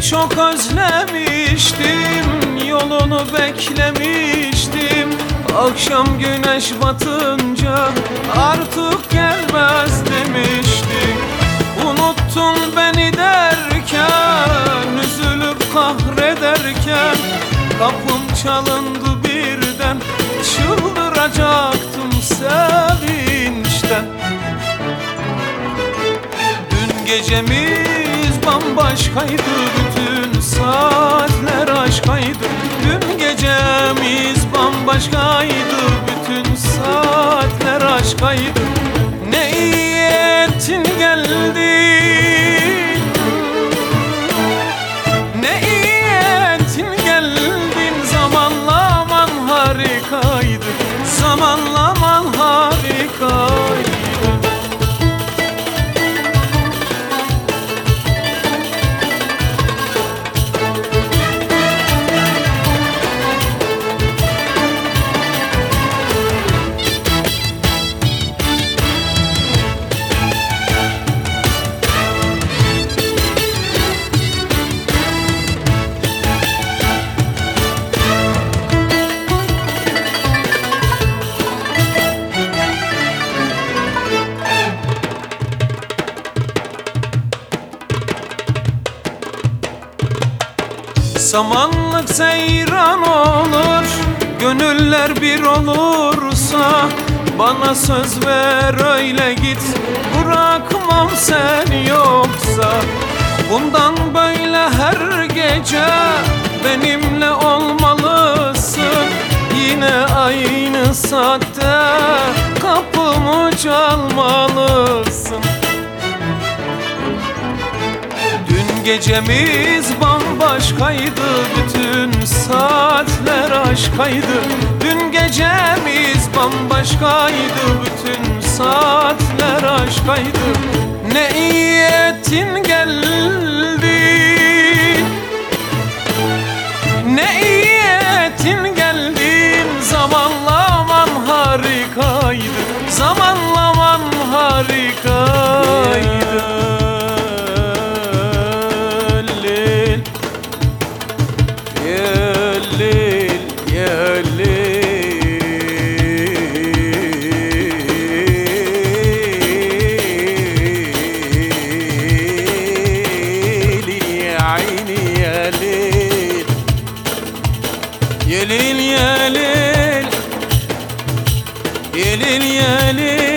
Çok özlemiştim, yolunu beklemiştim. Akşam güneş batınca artık gelmez demiştik. Unuttun beni derken, üzülüp kahrederken, kapım çalındı birden, çıldıracaktım sevinçten. Dün gecemiz bambaşkaydı, bütün saatler aşkaydı. Dün gecemiz bambaşkaydı, bütün saatler aşkaydı. Ne iyi ettin geldin, ne iyi ettin geldin. Zamanlaman harikaydı, zamanlaman harikaydı. Samanlık seyran olur, gönüller bir olursa. Bana söz ver öyle git, bırakmam sen yoksa. Bundan böyle her gece benimle olmalısın. Yine aynı saatte kapımı çalmalısın. Dün gecemiz bambaşkaydı, bütün saatler aşkaydı. Dün gecemiz bambaşkaydı, bütün saatler aşkaydı. Ne iyi ettin geldin, ne iyi ettin geldin. Zamanlaman harikaydı, zamanlaman harikaydı. يا ليل يا ليل يا ليل